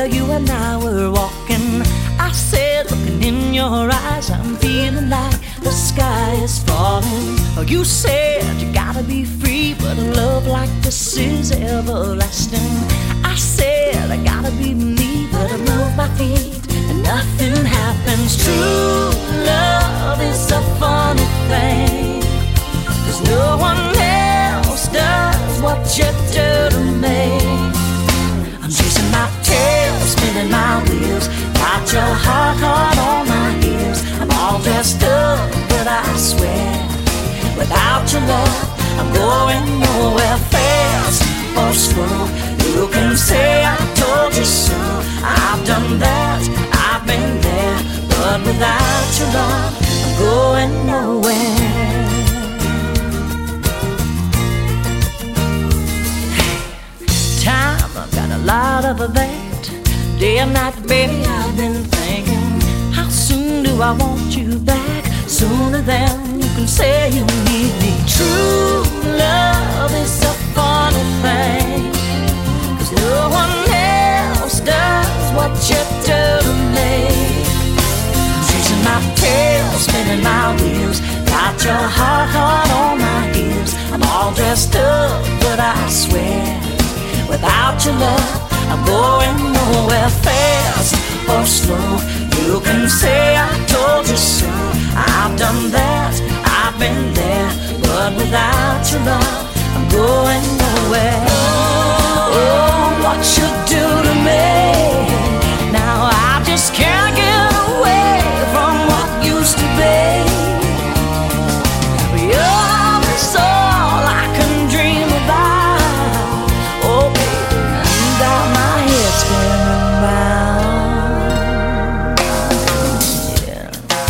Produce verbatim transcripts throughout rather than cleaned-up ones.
where you and I were walking. I said, looking in your eyes, I'm feeling like the sky is falling. You said you gotta be free, but a love like this is everlasting. I said I gotta be me, but I move my feet and nothing happens. True love is a funny thing, 'cause no one else does what you do to me. I'm chasing my tail, spinning my wheels, got your heart hard on my heels. I'm all dressed up, but I swear, without your love, I'm going nowhere. Fast or slow, you can say I told you so. I've done that, I've been there, but without your love, I'm going nowhere. Time, I've got a lot of that. Day and night, baby, I've been thinking, how soon do I want you back? Sooner than you can say you need me. True love is a funny thing, 'cause no one else does what you do to me. I'm chasing my tail, spinning my wheels, got your heart hard on my heels. I'm all dressed up, but I swear, without your love, I'm going nowhere. Fast or slow, you can say I told you so. I've done that, I've been there, but without your love, I'm going nowhere. Oh, what you do to me, now I just can't get away from what used to be. Your love is all I can dream about. Oh baby, you got my head spinning round. Yeah.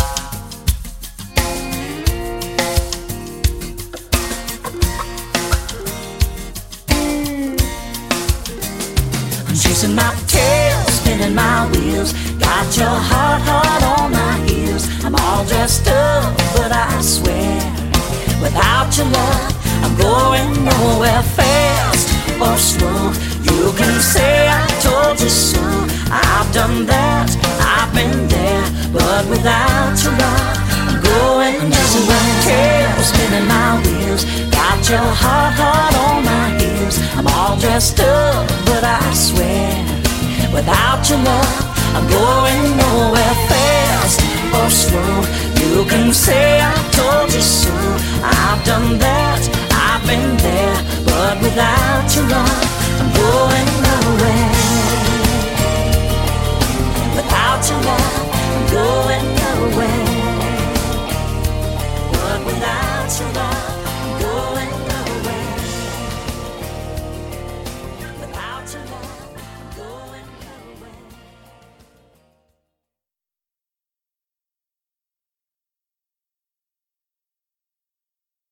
I'm chasing my tail, spinning my wheels, got your heart hard on my heels. I'm all dressed up, but I swear, without your love, I'm going nowhere. Fast or slow, you can say I told you so. I've done that, I've been there, but without your love, I'm going nowhere. Tail, spinning my wheels, got your heart hard on my heels. I'm all dressed up, but I swear, without your love, I'm going nowhere. Fast or slow, you can say I told you so. I've done that, I've been there, but without your love,